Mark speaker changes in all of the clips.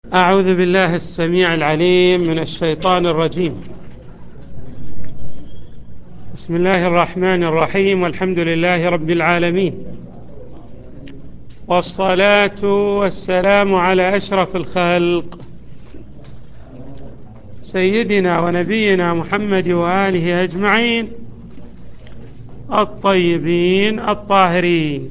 Speaker 1: أعوذ بالله السميع العليم من الشيطان الرجيم. بسم الله الرحمن الرحيم، والحمد لله رب العالمين، والصلاة والسلام على أشرف الخلق سيدنا ونبينا محمد وآله أجمعين الطيبين الطاهرين،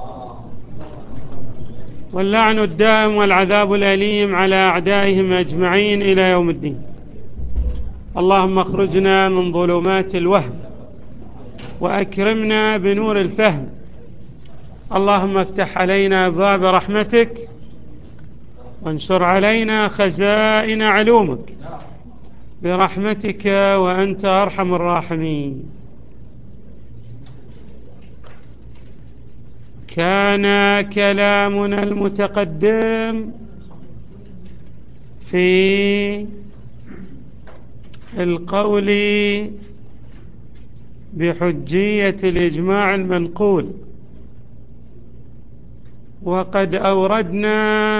Speaker 1: واللعن الدائم والعذاب الأليم على أعدائهم أجمعين إلى يوم الدين. اللهم اخرجنا من ظلمات الوهم وأكرمنا بنور الفهم. اللهم افتح علينا أبواب رحمتك وانشر علينا خزائن علومك برحمتك وأنت أرحم الراحمين. كان كلامنا المتقدم في القول بحجية الإجماع المنقول، وقد أوردنا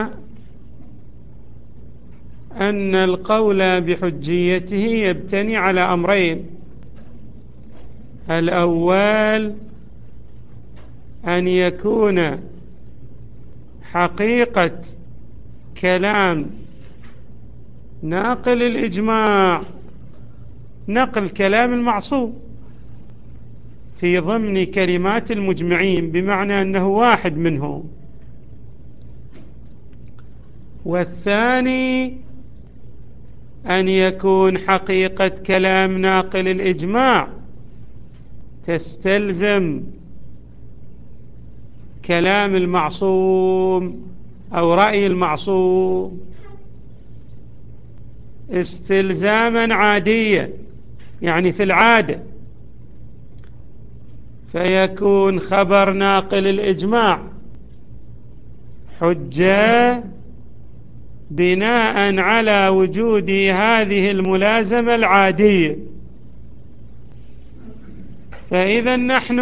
Speaker 1: أن القول بحجيته يبتني على أمرين: الأول أن يكون حقيقة كلام ناقل الإجماع نقل كلام المعصوم في ضمن كلمات المجمعين، بمعنى أنه واحد منهم. والثاني أن يكون حقيقة كلام ناقل الإجماع تستلزم كلام المعصوم أو رأي المعصوم استلزاما عاديا، يعني في العادة، فيكون خبر ناقل الإجماع حجة بناء على وجود هذه الملازمة العادية. فإذا نحن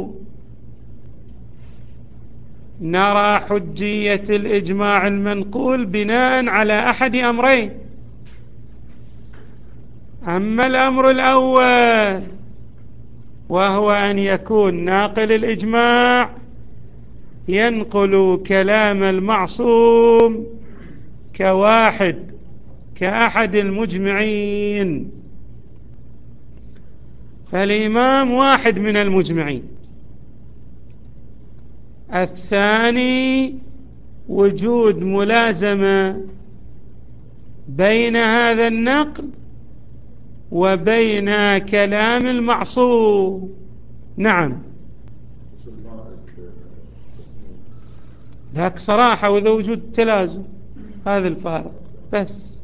Speaker 1: نرى حجية الإجماع المنقول بناء على أحد أمرين: أما الأمر الأول وهو أن يكون ناقل الإجماع ينقل كلام المعصوم كأحد المجمعين، فالإمام واحد من المجمعين. الثاني وجود ملازمة بين هذا النقل وبين كلام المعصوم. نعم، ذاك صراحة، وإذا وجود تلازم، هذا الفارق بس.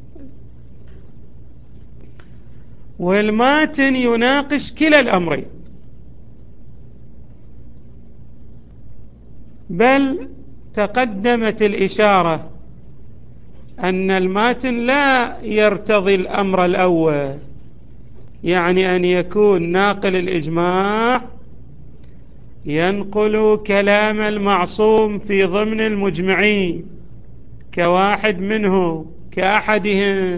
Speaker 1: والماتن يناقش كلا الأمرين، بل تقدمت الإشارة أن الماتن لا يرتضي الأمر الأول، يعني أن يكون ناقل الإجماع ينقل كلام المعصوم في ضمن المجمعين كواحد منه كأحدهم.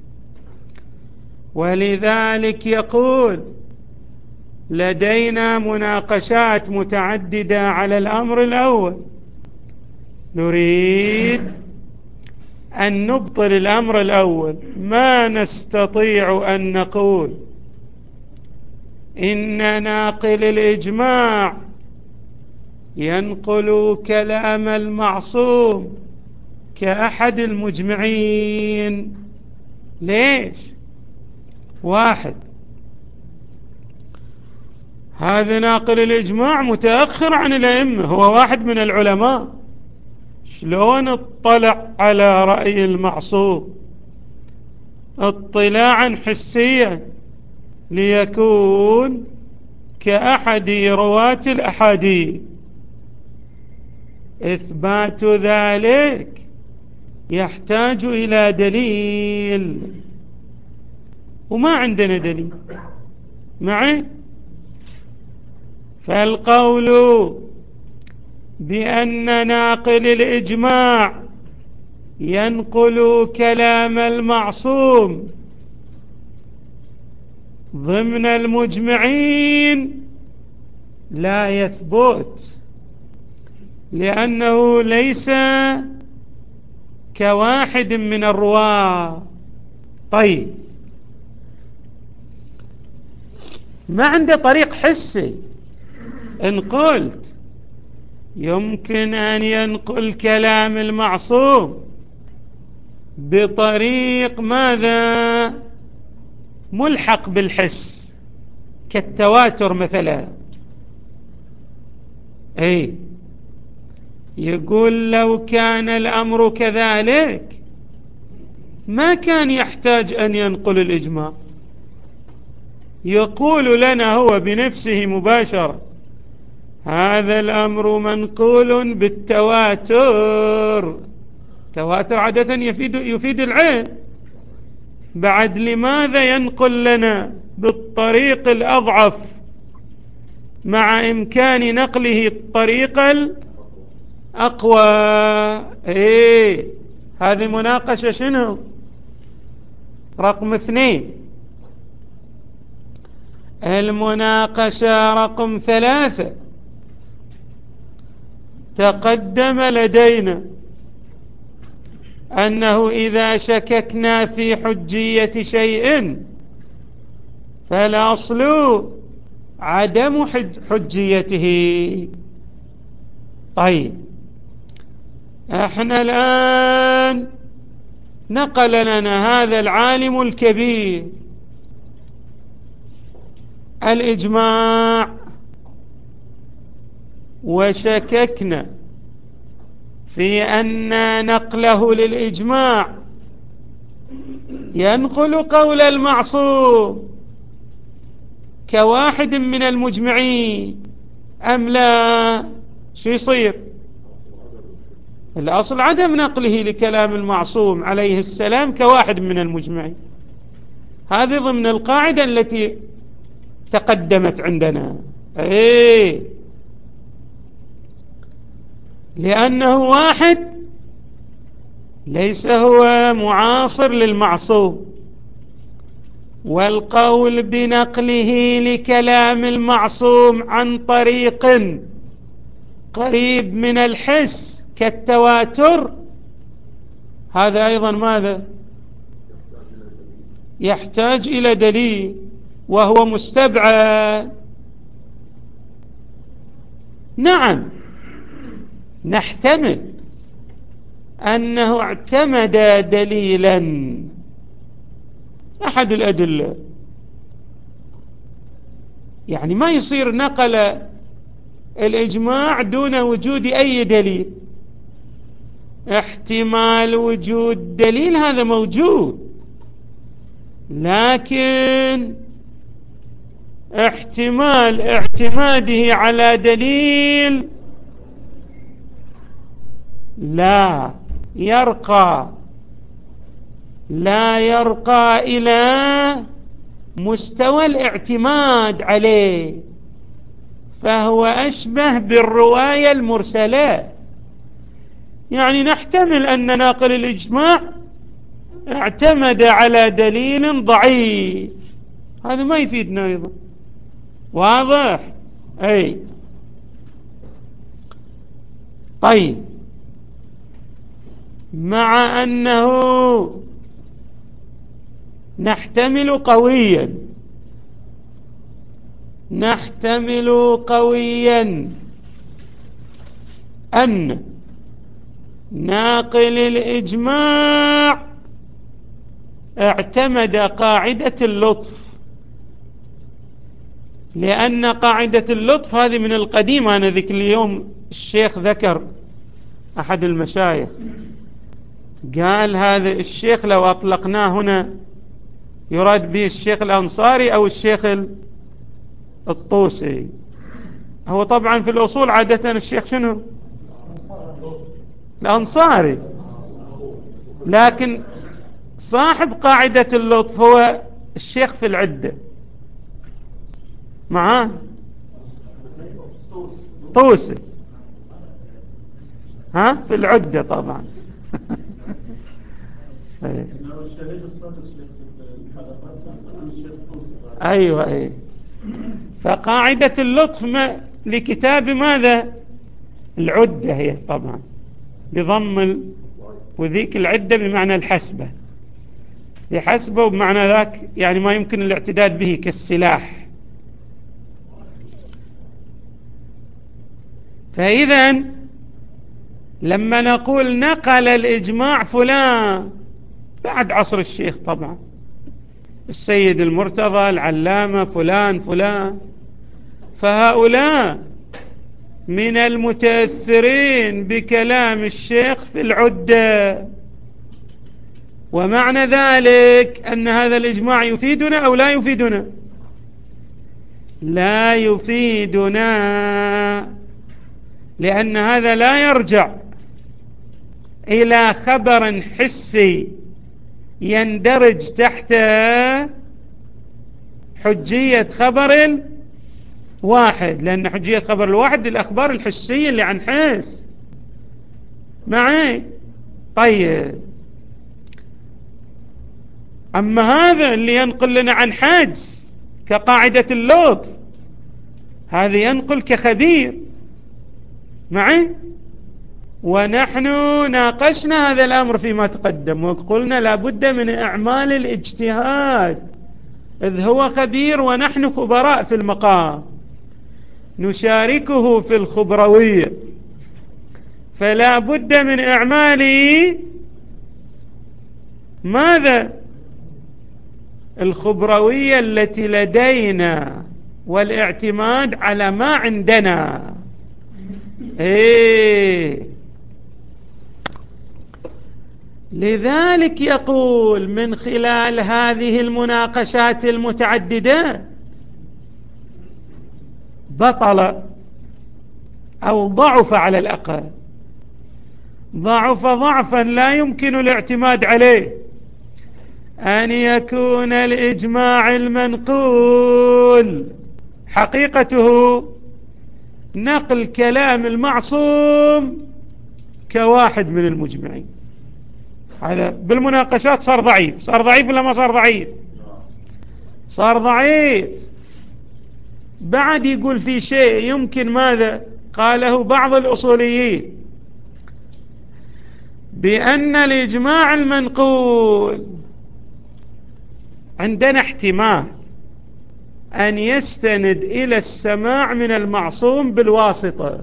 Speaker 1: ولذلك يقول: لدينا مناقشات متعددة على الأمر الأول، نريد أن نبطل الأمر الأول. ما نستطيع أن نقول إن ناقل الإجماع ينقل كلام المعصوم كأحد المجمعين. ليش؟ واحد، هذا ناقل الإجماع متأخر عن الأئمة، هو واحد من العلماء، شلون اطلع على رأي المعصوم اطلاعا حسيا ليكون كأحد رواة الأحاديث؟ إثبات ذلك يحتاج إلى دليل، وما عندنا دليل معي. فالقول بأن ناقل الإجماع ينقل كلام المعصوم ضمن المجمعين لا يثبت، لأنه ليس كواحد من الرواة. طيب، ما عنده طريق حسي. إن قلت يمكن أن ينقل كلام المعصوم بطريق ماذا؟ ملحق بالحس، كالتواتر مثلا. يقول لو كان الأمر كذلك ما كان يحتاج أن ينقل الإجماع، يقول لنا هو بنفسه مباشرة هذا الأمر منقول بالتواتر. التواتر عادة يفيد العين. بعد لماذا ينقل لنا بالطريق الأضعف مع إمكان نقله الطريق الأقوى؟ هذه مناقشة شنو؟ رقم 2. المناقشة رقم 3. تقدم لدينا أنه إذا شككنا في حجية شيء فالأصل عدم حجيته. طيب، احنا الآن نقل لنا هذا العالم الكبير الإجماع، وشككنا في أن نقله للإجماع ينقل قول المعصوم كواحد من المجمعين أم لا. شو يصير؟ الأصل عدم نقله لكلام المعصوم عليه السلام كواحد من المجمعين. هذه ضمن القاعدة التي تقدمت عندنا. لأنه واحد ليس هو معاصر للمعصوم، والقول بنقله لكلام المعصوم عن طريق قريب من الحس كالتواتر، هذا أيضا ماذا؟ يحتاج إلى دليل، وهو مستبعد. نعم، نحتمل أنه اعتمد دليلا، أحد الأدلة، يعني ما يصير نقل الإجماع دون وجود أي دليل. احتمال وجود دليل هذا موجود، لكن احتمال اعتماده على دليل لا يرقى إلى مستوى الاعتماد عليه، فهو أشبه بالرواية المرسلة. يعني نحتمل أن ناقل الإجماع اعتمد على دليل ضعيف، هذا ما يفيدنا أيضا. واضح؟ طيب، مع أنه نحتمل قويا أن ناقل الإجماع اعتمد قاعدة اللطف، لأن قاعدة اللطف هذه من القديم. أنا ذيك اليوم الشيخ ذكر أحد المشايخ قال هذا الشيخ لو أطلقناه هنا يراد به الشيخ الأنصاري أو الشيخ الطوسي. هو طبعا في الأصول عادة الشيخ شنو؟ الأنصاري، لكن صاحب قاعدة اللطف هو الشيخ في العدة معاه طوسي، في العدة طبعا. أيوة. فقاعدة اللطف لكتاب ماذا؟ العدة هي طبعا بضم وذيك العدة بمعنى الحسبة، يحسبه بمعنى ذاك يعني ما يمكن الاعتداد به كالسلاح. فإذا لما نقول نقل الإجماع فلان بعد عصر الشيخ طبعا السيد المرتضى العلامة فلان، فهؤلاء من المتأثرين بكلام الشيخ في العدة، ومعنى ذلك أن هذا الإجماع يفيدنا أو لا يفيدنا؟ لا يفيدنا، لأن هذا لا يرجع إلى خبر حسي يندرج تحت حجية خبر واحد، لأن حجية خبر الواحد الأخبار الحسية اللي عن حس معي. طيب أما هذا اللي ينقل لنا عن حجز كقاعدة اللطف، هذا ينقل كخبير معي. ونحن ناقشنا هذا الأمر فيما تقدم وقلنا لابد من إعمال الاجتهاد، إذ هو خبير ونحن خبراء في المقام نشاركه في الخبروية، فلا بد من إعمال ماذا؟ الخبروية التي لدينا والاعتماد على ما عندنا. لذلك يقول من خلال هذه المناقشات المتعددة بطل أو ضعف، على الأقل ضعف ضعفا لا يمكن الاعتماد عليه، أن يكون الإجماع المنقول حقيقته نقل كلام المعصوم كواحد من المجمعين. هذا بالمناقشات صار ضعيف ولا ما صار ضعيف؟ صار ضعيف. بعد يقول في شيء يمكن ماذا قاله بعض الأصوليين، بأن الإجماع المنقول عندنا احتمال أن يستند إلى السماع من المعصوم بالواسطة،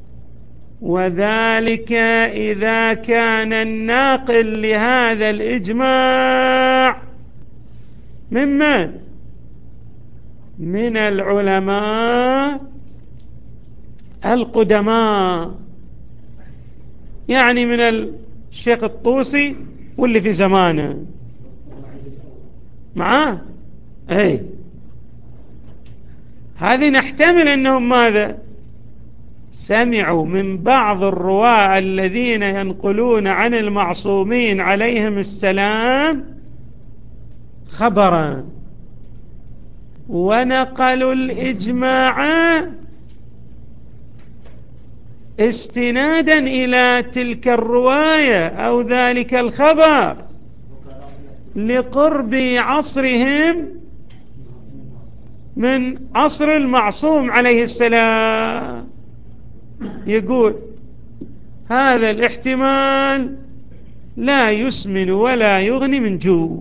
Speaker 1: وذلك إذا كان الناقل لهذا الإجماع ممن؟ من العلماء القدماء، يعني من الشيخ الطوسي واللي في زمانه معاه. هذه نحتمل أنهم ماذا؟ سمعوا من بعض الرواة الذين ينقلون عن المعصومين عليهم السلام خبرا ونقلوا الإجماع استنادا إلى تلك الرواية أو ذلك الخبر لقرب عصرهم من عصر المعصوم عليه السلام. يقول هذا الاحتمال لا يسمن ولا يغني من جوع.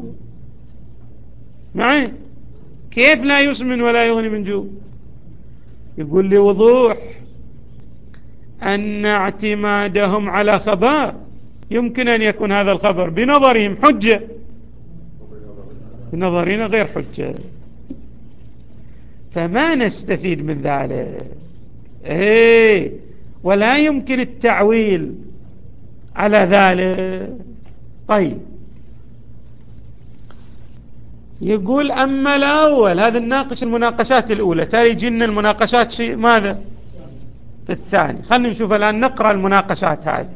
Speaker 1: معي؟ كيف لا يسمن ولا يغني من جوع؟ يقول لي وضوح أن اعتمادهم على خبر يمكن أن يكون هذا الخبر بنظرهم حجة، بنظرنا غير حجة، فما نستفيد من ذلك. ولا يمكن التعويل على ذلك. طيب يقول أما الأول، هذا الناقش المناقشات الأولى، تالي جن المناقشات شيء ماذا في الثاني. خلنا نشوف الآن نقرأ المناقشات هذه.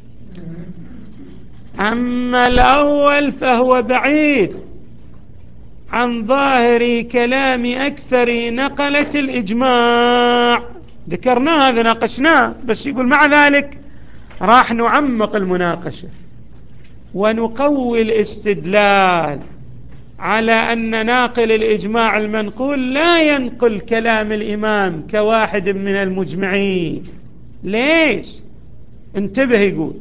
Speaker 1: أما الأول فهو بعيد عن ظاهر كلام أكثر نقلة الإجماع، ذكرناه هذا ناقشناه، بس يقول مع ذلك راح نعمق المناقشة. ونقوي الاستدلال على أن ناقل الإجماع المنقول لا ينقل كلام الإمام كواحد من المجمعين. ليش؟ انتبه، يقول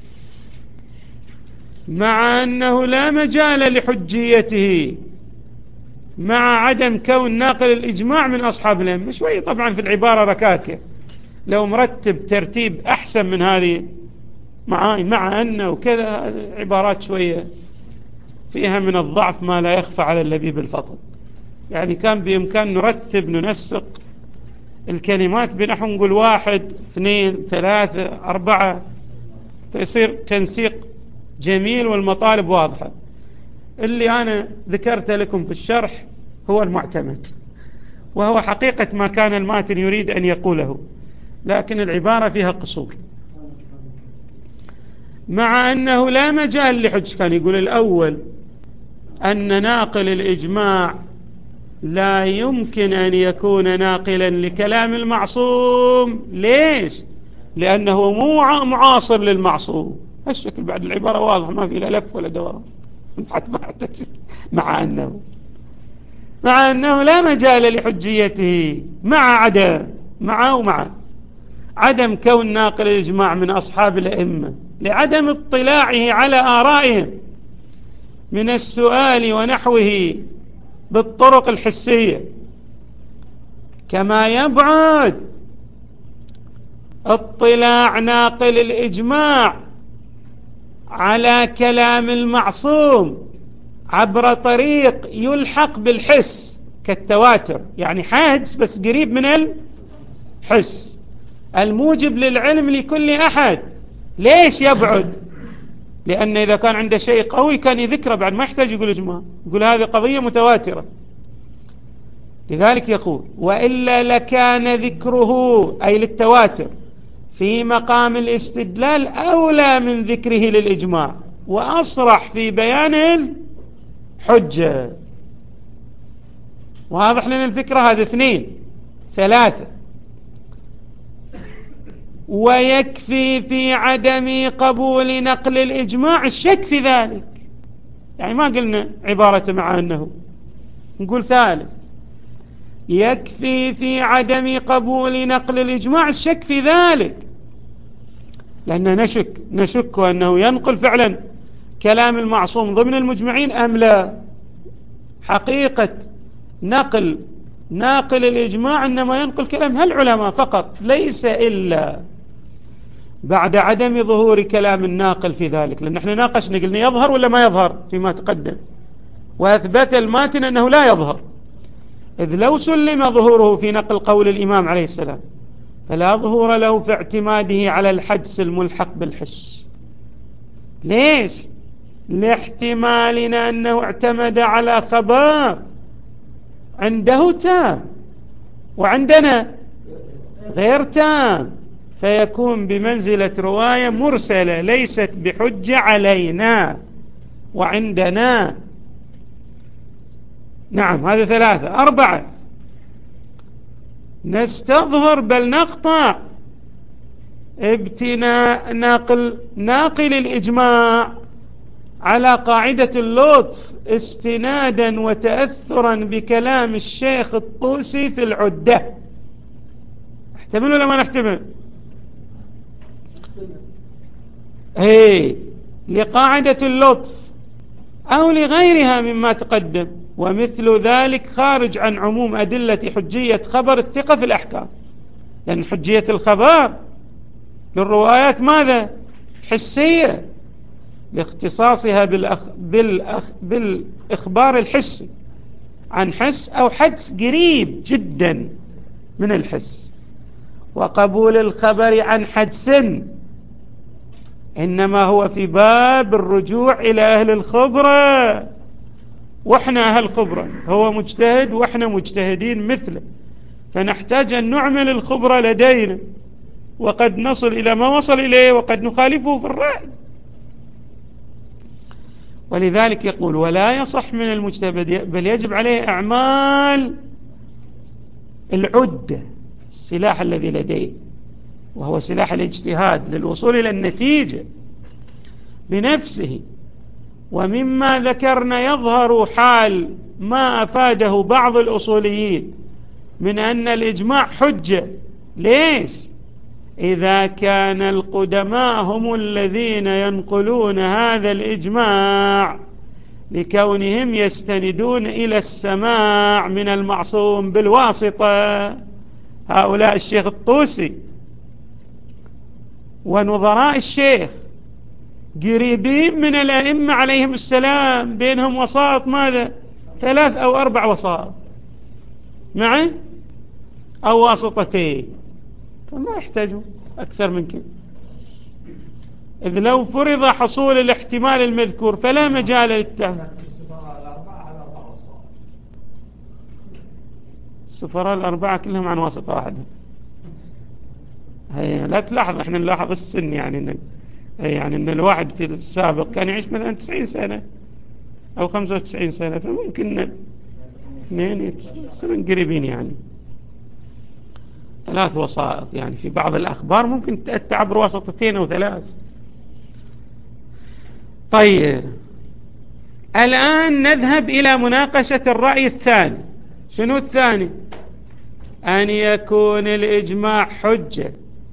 Speaker 1: مع أنه لا مجال لحجيته مع عدم كون ناقل الإجماع من أصحاب الأئمة. شوي طبعا في العبارة ركاكة، لو مرتب ترتيب أحسن من هذه مع أنه وكذا، عبارات شوية فيها من الضعف ما لا يخفى على اللبيب الفطن. يعني كان بإمكان نرتب ننسق الكلمات بنحو نقول 1 2 3 4، يصير تنسيق جميل والمطالب واضحة. اللي أنا ذكرت لكم في الشرح هو المعتمد، وهو حقيقة ما كان الماتن يريد أن يقوله، لكن العبارة فيها قصور. مع أنه لا مجال لحج، كان يقول الأول أن ناقل الإجماع لا يمكن أن يكون ناقلا لكلام المعصوم. ليش؟ لأنه مو معاصر للمعصوم. هالشكل بعد العبارة واضح، ما في لا لف ولا دوران. مع أنه لا مجال لحجيته مع عدم كون ناقل الإجماع من أصحاب الأئمة، لعدم اطلاعه على آرائهم من السؤال ونحوه بالطرق الحسية، كما يبعد اطلاع ناقل الإجماع على كلام المعصوم عبر طريق يلحق بالحس كالتواتر، يعني حادث بس قريب من الحس الموجب للعلم لكل أحد. ليش يبعد؟ لأن إذا كان عنده شيء قوي كان يذكره بعد، ما يحتاج يقول إجماع، يقول هذه قضية متواترة. لذلك يقول وإلا لكان ذكره أي للتواتر في مقام الاستدلال أولى من ذكره للإجماع، وأصرح في بيان الحجة. واضح لنا الفكرة؟ هذا 2 3. ويكفي في عدم قبول نقل الإجماع الشك في ذلك. يعني ما قلنا عبارة مع أنه، نقول 3، يكفي في عدم قبول نقل الإجماع الشك في ذلك، لأننا نشك أنه ينقل فعلا كلام المعصوم ضمن المجمعين أم لا. حقيقة ناقل الإجماع إنما ينقل كلام هالعلماء فقط، ليس إلا بعد عدم ظهور كلام الناقل في ذلك. لأن احنا ناقشنا قلنا يظهر ولا ما يظهر فيما تقدم، وأثبت الماتن أنه لا يظهر، إذ لو سلم ظهوره في نقل قول الإمام عليه السلام فلا ظهور له في اعتماده على الحدس الملحق بالحس. ليش؟ لاحتمالنا أنه اعتمد على خبر عنده تام وعندنا غير تام، فيكون بمنزلة رواية مرسلة ليست بحجة علينا وعندنا. نعم، هذا 3. 4، نستظهر بل نقطع ابتناء ناقل الإجماع على قاعدة اللطف استنادا وتأثرا بكلام الشيخ الطوسي في العدة. احتمل ولا ما نحتمل؟ لقاعدة اللطف أو لغيرها مما تقدم، ومثل ذلك خارج عن عموم أدلة حجية خبر الثقة في الأحكام، لأن حجية الخبر للروايات ماذا؟ حسية، لاختصاصها بالإخبار الحسي عن حس أو حدس قريب جدا من الحس. وقبول الخبر عن حدس إنما هو في باب الرجوع إلى أهل الخبرة، وإحنا أهل خبرة، هو مجتهد وإحنا مجتهدين مثله، فنحتاج أن نعمل الخبرة لدينا، وقد نصل إلى ما وصل إليه وقد نخالفه في الرأي. ولذلك يقول ولا يصح من المجتهد بل يجب عليه أعمال العدة، السلاح الذي لديه وهو سلاح الاجتهاد للوصول إلى النتيجة بنفسه ومما ذكرنا يظهر حال ما أفاده بعض الأصوليين من أن الإجماع حجة. ليش؟ إذا كان القدماء هم الذين ينقلون هذا الإجماع لكونهم يستندون إلى السماع من المعصوم بالواسطة، هؤلاء الشيخ الطوسي ونظراء الشيخ قريبين من الأئمة عليهم السلام، بينهم وسائط ماذا؟ 3 أو 4 وسائط معي أو واسطتين، فما يحتاجون أكثر من كده. إذ لو فرض حصول الاحتمال المذكور فلا مجال للتهم. السفراء الأربعة كلهم عن واسطة واحدة. لا تلاحظ، احنا نلاحظ السن، يعني ان الواحد في السابق كان يعيش مثلا 90 سنة او 95 سنة، فممكن اثنين يصيرون قريبين، يعني 3 وسائط، يعني في بعض الأخبار ممكن تأتي عبر واسطتين أو 3. طيب الآن نذهب إلى مناقشة الرأي الثاني. شنو الثاني؟ أن يكون الإجماع حجة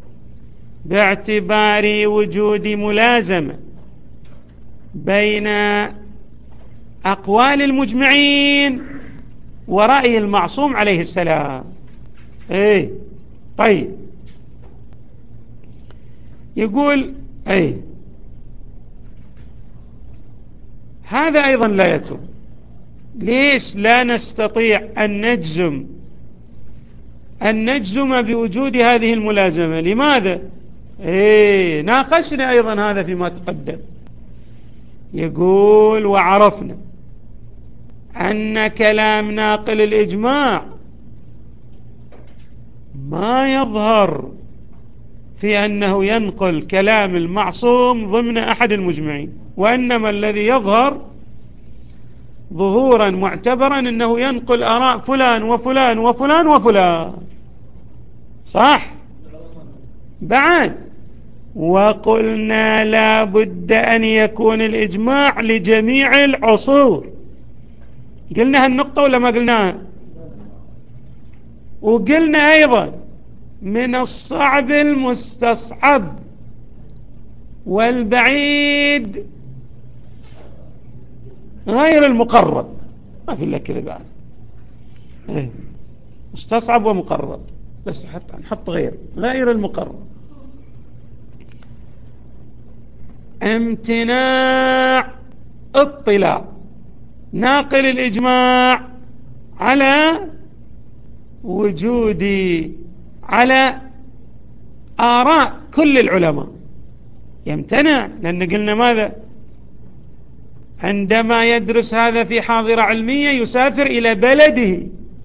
Speaker 1: باعتبار وجود ملازمة بين أقوال المجمعين ورأي المعصوم عليه السلام. طيب يقول هذا أيضا لا يتم. ليش لا نستطيع أن نجزم بوجود هذه الملازمة؟ لماذا؟ ناقشنا أيضا هذا فيما تقدم. يقول وعرفنا أن كلام ناقل الإجماع ما يظهر في أنه ينقل كلام المعصوم ضمن أحد المجمعين، وإنما الذي يظهر ظهورا معتبرا أنه ينقل آراء فلان وفلان وفلان وفلان. صح؟ بعد وقلنا لا بد أن يكون الإجماع لجميع العصور. قلنا هالنقطة ولا ما قلناها؟ وقلنا أيضا من الصعب المستصعب والبعيد غير المقرب. ما في إلا كذا بعد، مستصعب ومقرب، بس نحط غير المقرب. امتناع اطلاع ناقل الإجماع على على آراء كل العلماء، يمتنع، لأن قلنا ماذا؟ عندما يدرس هذا في حاضرة علمية يسافر إلى بلده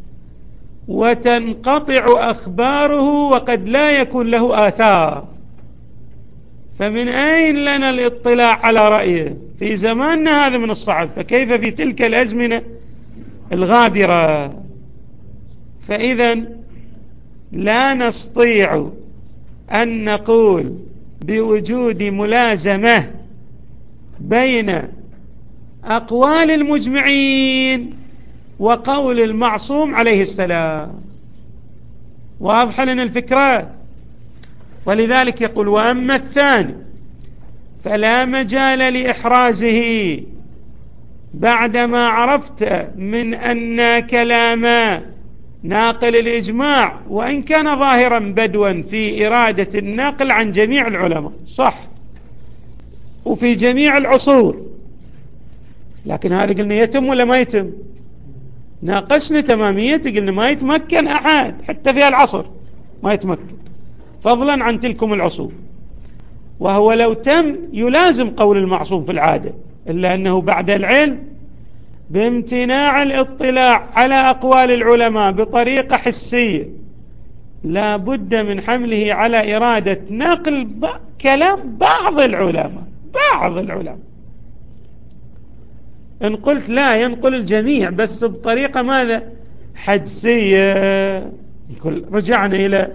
Speaker 1: وتنقطع أخباره وقد لا يكون له آثار، فمن أين لنا الاطلاع على رأيه؟ في زماننا هذا من الصعب، فكيف في تلك الأزمنة الغابرة؟ فإذا لا نستطيع أن نقول بوجود ملازمة بين أقوال المجمعين وقول المعصوم عليه السلام. واضح لنا الفكرة؟ ولذلك يقول وأما الثاني فلا مجال لإحرازه بعدما عرفت من أن كلام ناقل الإجماع وإن كان ظاهرا بدوا في إرادة النقل عن جميع العلماء، صح، وفي جميع العصور، لكن هذا قلنا يتم ولا ما يتم؟ ناقشنا تماميته، قلنا ما يتمكن أحد حتى في العصر، ما يتمكن، فضلا عن تلكم العصور. وهو لو تم يلازم قول المعصوم في العادة، إلا أنه بعد العلم بامتناع الاطلاع على أقوال العلماء بطريقة حسية لا بد من حمله على إرادة نقل كلام بعض العلماء. إن قلت لا ينقل الجميع بس بطريقة ماذا؟ حدسية. رجعنا إلى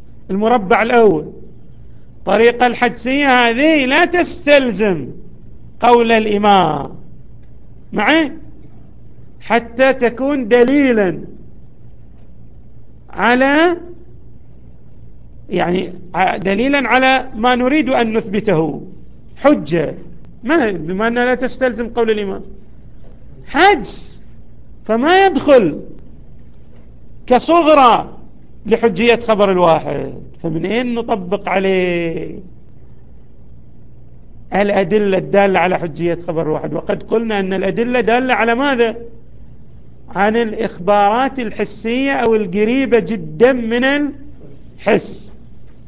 Speaker 1: المربع الأول، طريقة الحدسية هذه لا تستلزم قول الإمام معي حتى تكون دليلا على دليلا على ما نريد أن نثبته، حجة، ما بما أنها لا تستلزم قول الإمام حجز، فما يدخل كصغرى لحجية خبر الواحد. فمن أين نطبق عليه الأدلة الدالة على حجية خبر الواحد؟ وقد قلنا أن الأدلة دالة على ماذا؟ عن الإخبارات الحسية أو القريبة جدا من الحس.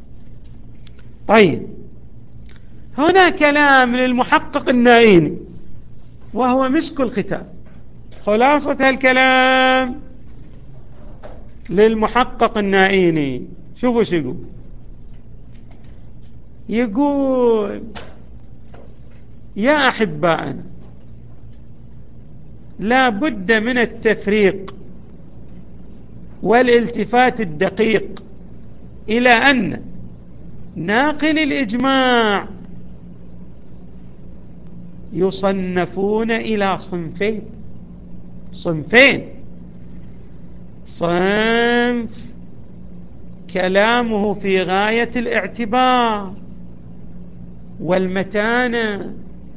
Speaker 1: طيب، هنا كلام للمحقق النائيني وهو مسك الختام. خلاصة الكلام للمحقق النائيني، شوفوا شو يقول. يقول: يا أحبائنا، لا بد من التفريق والالتفات الدقيق إلى أن ناقل الإجماع يصنفون إلى صنفين. صنف كلامه في غاية الاعتبار والمتانة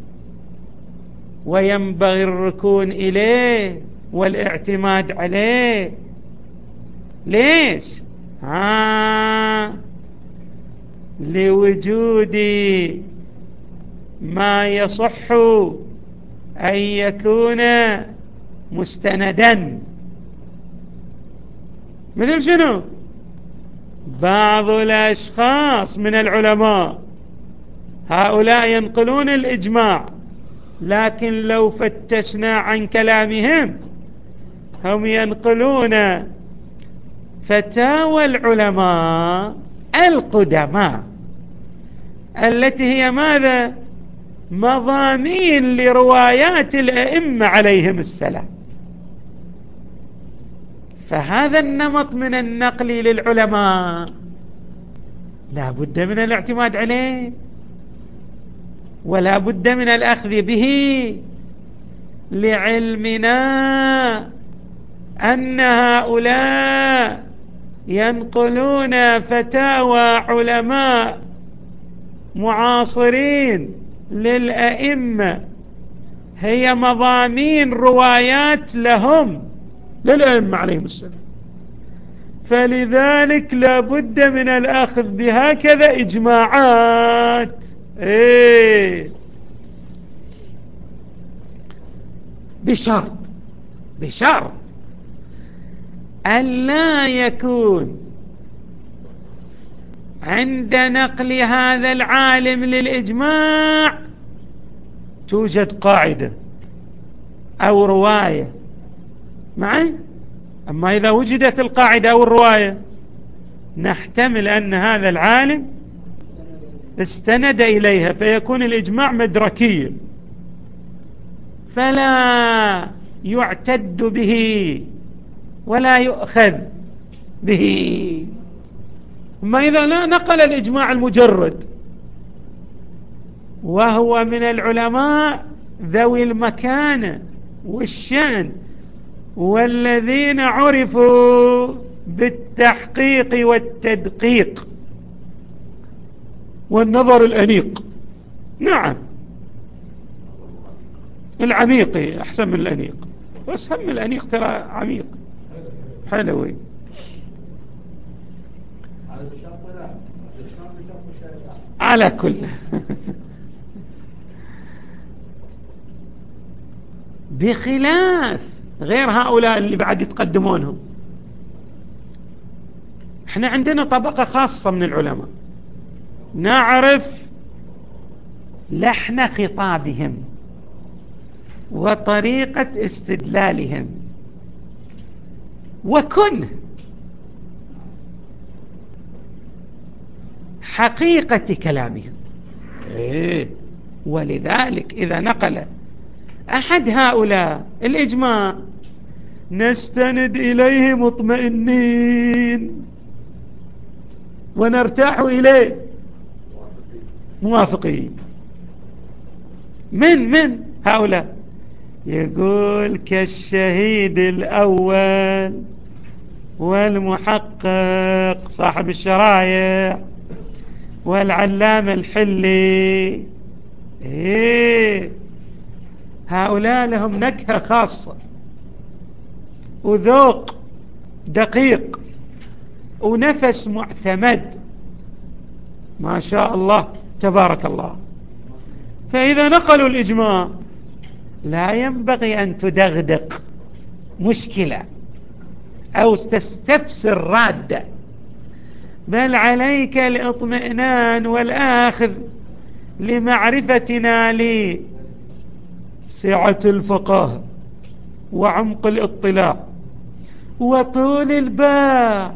Speaker 1: وينبغي الركون إليه والاعتماد عليه. ليش؟ لوجود ما يصح أن يكون مستندا. مثل شنو؟ بعض الأشخاص من العلماء هؤلاء ينقلون الإجماع، لكن لو فتشنا عن كلامهم هم ينقلون فتاوى العلماء القدماء التي هي ماذا؟ مضامين لروايات الأئمة عليهم السلام. فهذا النمط من النقل للعلماء لا بد من الاعتماد عليه ولا بد من الأخذ به، لعلمنا أن هؤلاء ينقلون فتاوى علماء معاصرين للأئمة هي مضامين روايات لهم للأئمة عليهم السلام، فلذلك لا بد من الأخذ بهكذا إجماعات. بشرط أن لا يكون عند نقل هذا العالم للإجماع توجد قاعدة أو رواية معي. أما إذا وجدت القاعدة أو الرواية نحتمل أن هذا العالم استند إليها، فيكون الإجماع مدركيا فلا يعتد به ولا يؤخذ به. أما إذا لا نقل الإجماع المجرد وهو من العلماء ذوي المكانة والشأن والذين عرفوا بالتحقيق والتدقيق والنظر الأنيق، نعم العميق أحسن من الأنيق، بس هم الأنيق ترى عميق حلوي. على كل بخلاف غير هؤلاء اللي بعد يتقدمونهم. احنا عندنا طبقة خاصة من العلماء نعرف لحن خطابهم وطريقة استدلالهم وكن حقيقة كلامهم. ولذلك إذا نقل أحد هؤلاء الإجماع نستند إليه مطمئنين ونرتاح إليه موافقين. من هؤلاء؟ يقول كالشهيد الأول والمحقق صاحب الشرايع والعلامة الحلي. هؤلاء لهم نكهة خاصة وذوق دقيق ونفس معتمد، ما شاء الله تبارك الله. فإذا نقلوا الإجماع لا ينبغي أن تدغدق مشكلة أو تستفسر رادة، بل عليك الاطمئنان والآخذ لمعرفتنا لسعة الفقه وعمق الاطلاع وطول الباع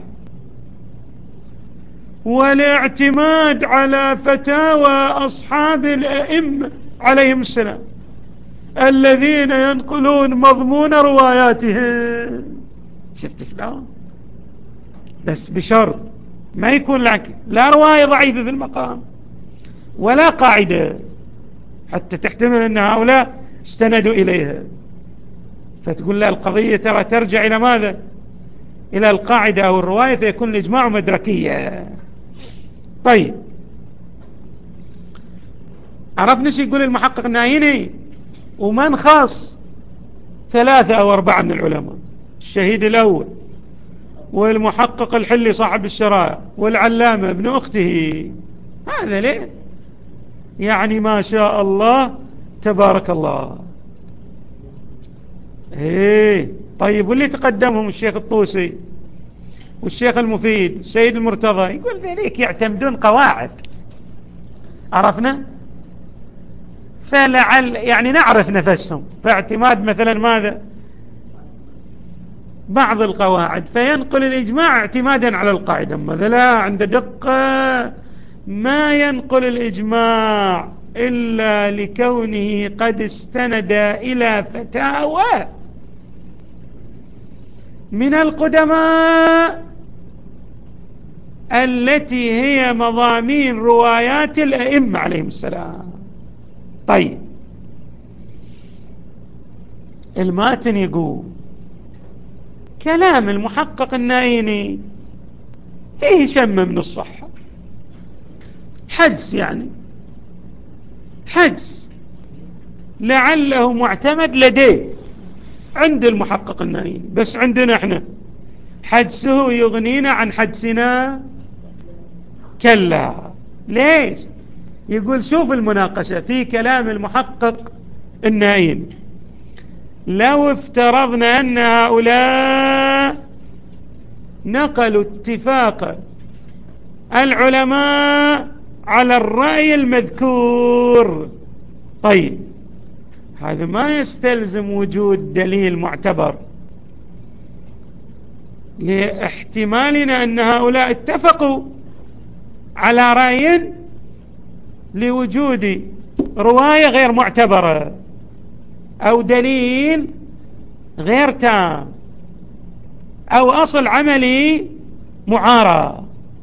Speaker 1: والاعتماد على فتاوى أصحاب الأئمة عليهم السلام الذين ينقلون مضمون رواياتهم. شفت شلون؟ بس بشرط ما يكون لك لا رواية ضعيفة في المقام ولا قاعدة حتى تحتمل أن هؤلاء استندوا إليها، فتقول لا القضية ترى ترجع إلى ماذا؟ إلى القاعدة أو الرواية، فيكون الإجماع مدركية. طيب عرفنا شو يقول المحقق النايني، ومن خاص 3 أو 4 من العلماء: الشهيد الأول والمحقق الحلي صاحب الشرائع والعلامة ابن أخته. هذا ليه؟ يعني ما شاء الله تبارك الله. طيب واللي تقدمهم الشيخ الطوسي والشيخ المفيد السيد المرتضى، يقول ذلك يعتمدون قواعد. عرفنا؟ فلعل يعني نعرف نفسهم، فاعتماد مثلا ماذا؟ بعض القواعد، فينقل الإجماع اعتمادا على القاعدة. مثلا عند دقة ما ينقل الإجماع إلا لكونه قد استند إلى فتاوى من القدماء التي هي مضامين روايات الأئمة عليهم السلام. طيب الماتن يقول كلام المحقق النايني فيه شم من الصحة، حدس يعني حدس لعله معتمد لديه عند المحقق النايني، بس عندنا احنا حدسه يغنينا عن حدسنا؟ كلا. ليش؟ يقول شوف المناقشة في كلام المحقق النايني: لو افترضنا أن هؤلاء نقلوا اتفاق العلماء على الرأي المذكور، طيب هذا ما يستلزم وجود دليل معتبر لاحتمالنا أن هؤلاء اتفقوا على رأي لوجود رواية غير معتبرة أو دليل غير تام أو أصل عملي معارض.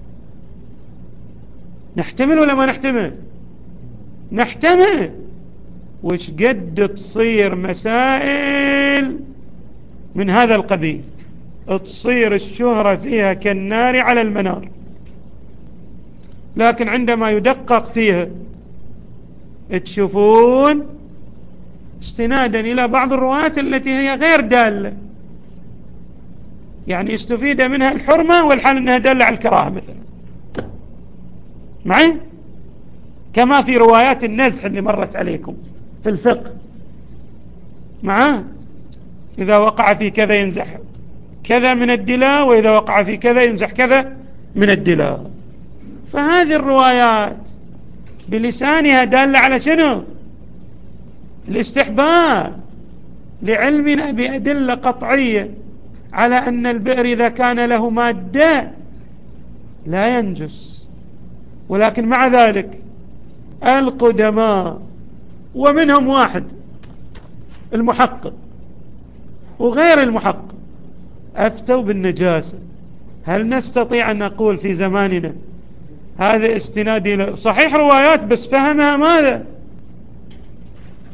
Speaker 1: نحتمل ولا ما نحتمل؟ نحتمل. وش قد تصير مسائل من هذا القبيل تصير الشهرة فيها كالنار على المنار، لكن عندما يدقق فيها تشوفون استنادا إلى بعض الروايات التي هي غير دالة، يعني استفيد منها الحرمة والحال أنها دالة على الكراهة مثلا، معي؟ كما في روايات النزح اللي مرت عليكم في الفقه، معه؟ إذا وقع في كذا ينزح كذا من الدلاء، وإذا وقع في كذا ينزح كذا من الدلاء. فهذه الروايات بلسانها دالة على شنو؟ الاستحباب، لعلمنا بأدلة قطعية على أن البئر إذا كان له مادة لا ينجس. ولكن مع ذلك القدماء ومنهم واحد المحقق وغير المحقق أفتوا بالنجاسة. هل نستطيع أن نقول في زماننا هذا استنادي صحيح روايات بس فهمها ماذا؟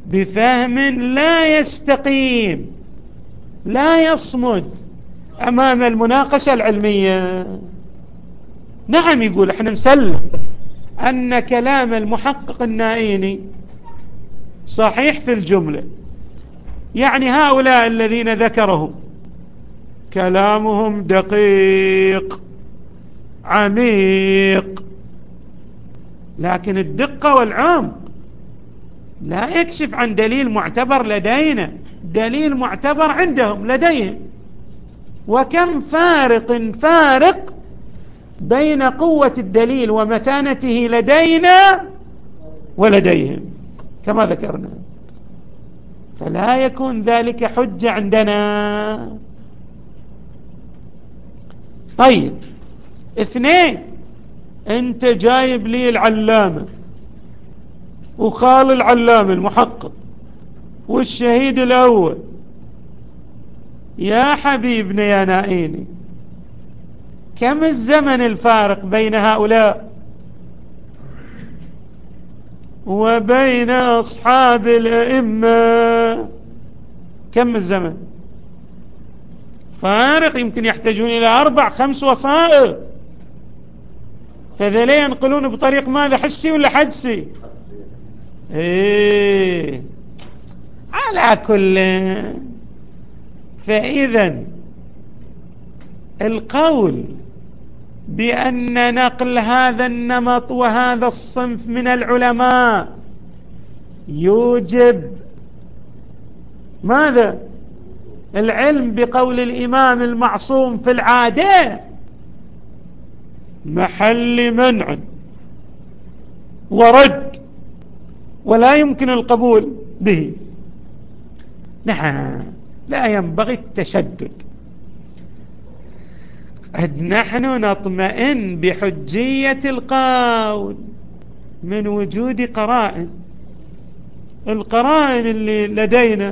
Speaker 1: بفهم لا يستقيم، لا يصمد أمام المناقشة العلمية. نعم، يقول احنا نسلم أن كلام المحقق النائيني صحيح في الجملة، يعني هؤلاء الذين ذكرهم كلامهم دقيق عميق، لكن الدقة والعمق لا يكشف عن دليل معتبر لدينا، دليل معتبر عندهم لديهم. وكم فارق بين قوة الدليل ومتانته لدينا ولديهم كما ذكرنا، فلا يكون ذلك حجة عندنا. طيب، 2، انت جايب لي العلامة وخال العلامة المحقق والشهيد الأول. يا حبيبنا يا نائيني، كم الزمن الفارق بين هؤلاء وبين أصحاب الأئمة؟ كم الزمن فارق؟ يمكن يحتاجون إلى 4-5 وثائق. فذلك ينقلون بطريق ماذا؟ حسي ولا حدسي؟ إيه. على كل، فإذا القول بأن نقل هذا النمط وهذا الصنف من العلماء يوجب ماذا؟ العلم بقول الإمام المعصوم في العادة، محل منع ورد، ولا يمكن القبول به. نعم، لا ينبغي التشدد. قد نحن نطمئن بحجية القول من وجود قرائن. القرائن اللي لدينا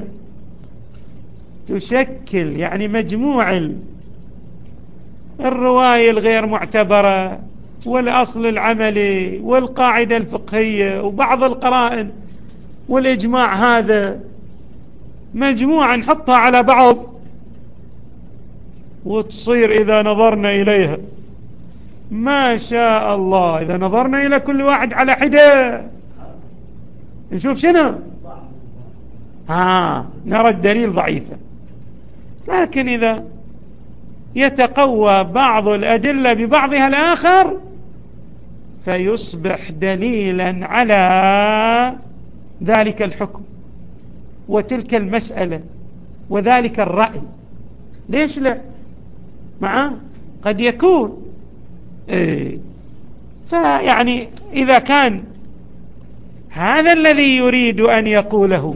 Speaker 1: تشكل يعني مجموع الرواية الغير معتبرة والأصل العملي والقاعدة الفقهية وبعض القرائن والإجماع، هذا مجموعة نحطها على بعض وتصير إذا نظرنا إليها ما شاء الله. إذا نظرنا إلى كل واحد على حدة نشوف شنو؟ نرى الدليل ضعيفة. لكن إذا يتقوى بعض الأدلة ببعضها الآخر فيصبح دليلا على ذلك الحكم وتلك المسألة وذلك الرأي. ليش لا؟ قد يكون فيعني إذا كان هذا الذي يريد أن يقوله،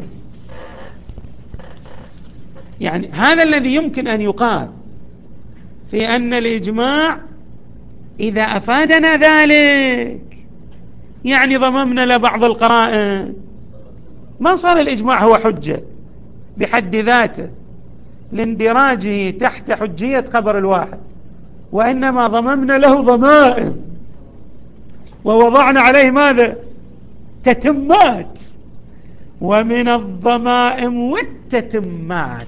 Speaker 1: يعني هذا الذي يمكن أن يقال في أن الإجماع إذا أفادنا ذلك يعني ضممنا لبعض القرائن، ما صار الإجماع هو حجة بحد ذاته لاندراجه تحت حجية خبر الواحد، وإنما ضممنا له ضمائم ووضعنا عليه ماذا؟ تتمات. ومن الضمائم والتتمات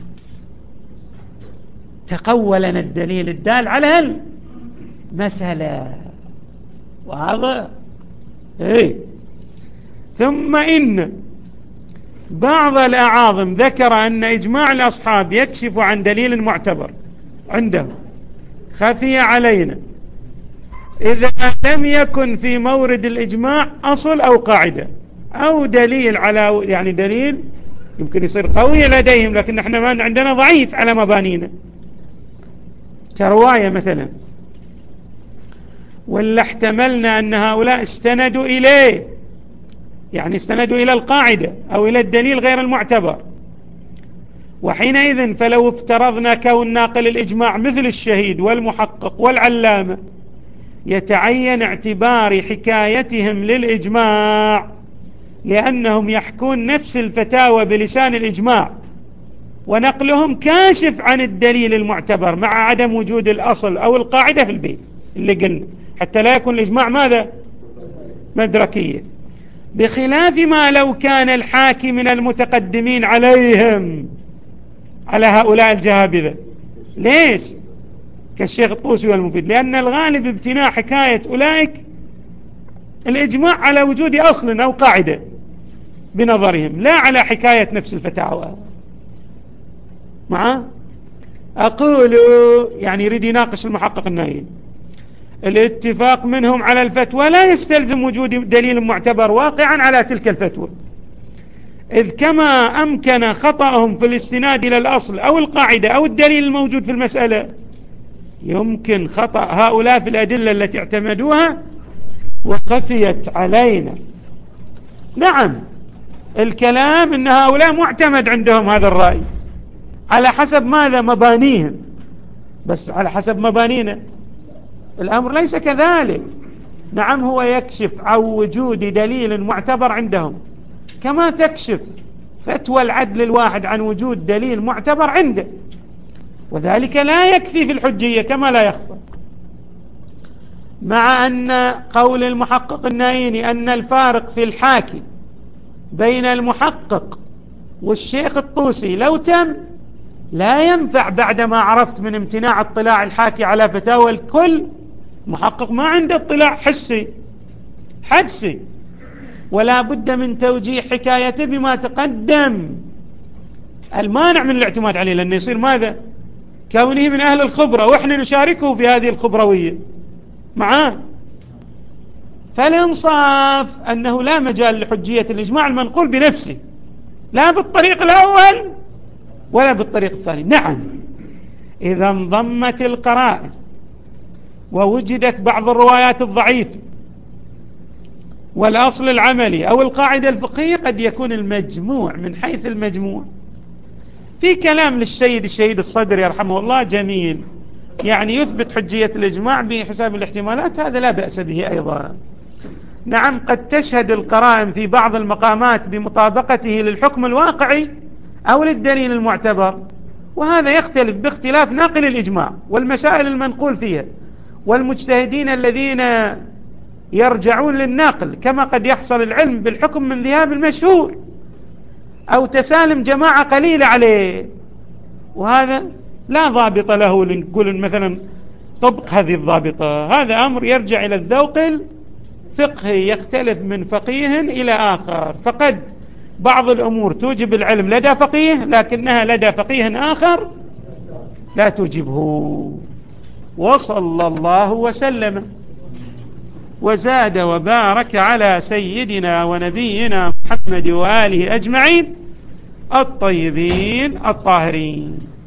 Speaker 1: تقوى لنا الدليل الدال على المسألة. وهذا ثم إن بعض الأعاظم ذكر أن إجماع الأصحاب يكشف عن دليل معتبر عنده خفي علينا إذا لم يكن في مورد الإجماع أصل أو قاعدة أو دليل على، يعني دليل يمكن يصير قوي لديهم لكن احنا ما عندنا ضعيف على مبانينا، كرواية مثلا. ولا احتملنا أن هؤلاء استندوا إليه، يعني استندوا إلى القاعدة أو إلى الدليل غير المعتبر. وحينئذ فلو افترضنا كون ناقل الإجماع مثل الشهيد والمحقق والعلامة يتعين اعتبار حكايتهم للإجماع، لأنهم يحكون نفس الفتاوى بلسان الإجماع، ونقلهم كاشف عن الدليل المعتبر مع عدم وجود الأصل أو القاعدة في البيت اللي قلنا، حتى لا يكون الإجماع ماذا؟ مدركية. بخلاف ما لو كان الحاكي من المتقدمين عليهم، على هؤلاء الجهابذة. ليش؟ كالشيخ الطوسي والمفيد، لأن الغالب ابتناء حكاية أولئك الإجماع على وجود أصل أو قاعدة بنظرهم، لا على حكاية نفس الفتاوى. أقول يعني يريد يناقش المحقق النايل، الاتفاق منهم على الفتوى لا يستلزم وجود دليل معتبر واقعا على تلك الفتوى، إذ كما أمكن خطأهم في الاستناد إلى الأصل أو القاعدة أو الدليل الموجود في المسألة، يمكن خطأ هؤلاء في الأدلة التي اعتمدوها وخفيت علينا. نعم، الكلام إن هؤلاء معتمد عندهم هذا الرأي على حسب ماذا؟ مبانيهم، بس على حسب مبانينا الأمر ليس كذلك. نعم، هو يكشف عن وجود دليل معتبر عندهم، كما تكشف فتوى العدل الواحد عن وجود دليل معتبر عنده، وذلك لا يكفي في الحجية كما لا يخفى. مع أن قول المحقق النايني أن الفارق في الحاكي بين المحقق والشيخ الطوسي لو تم لا ينفع بعدما عرفت من امتناع اطلاع الحاكي على فتاوى الكل. محقق ما عنده اطلاع حدسي، ولا بد من توجيه حكايته بما تقدم، المانع من الاعتماد عليه، لأنه يصير ماذا؟ كونه من أهل الخبرة وإحنا نشاركه في هذه الخبروية معاه. فالإنصاف أنه لا مجال لحجية الإجماع المنقول بنفسه، لا بالطريق الأول ولا بالطريق الثاني. نعم، إذا انضمت القرائن ووجدت بعض الروايات الضعيفة والأصل العملي أو القاعدة الفقهية، قد يكون المجموع من حيث المجموع. في كلام للشهيد الصدري رحمه الله جميل، يعني يثبت حجية الإجماع بحساب الاحتمالات، هذا لا بأس به أيضا. نعم، قد تشهد القرائن في بعض المقامات بمطابقته للحكم الواقعي أو للدليل المعتبر، وهذا يختلف باختلاف ناقل الإجماع والمسائل المنقول فيها والمجتهدين الذين يرجعون للناقل، كما قد يحصل العلم بالحكم من ذهاب المشهور أو تسالم جماعة قليلة عليه، وهذا لا ضابط له نقول مثلا طبق هذه الضابطة. هذا أمر يرجع إلى الذوق الفقهي، يختلف من فقيه إلى آخر، فقد بعض الأمور توجب العلم لدى فقيه لكنها لدى فقيه آخر لا توجبه. وصلى الله وسلم وزاد وبارك على سيدنا ونبينا محمد وآله أجمعين الطيبين الطاهرين.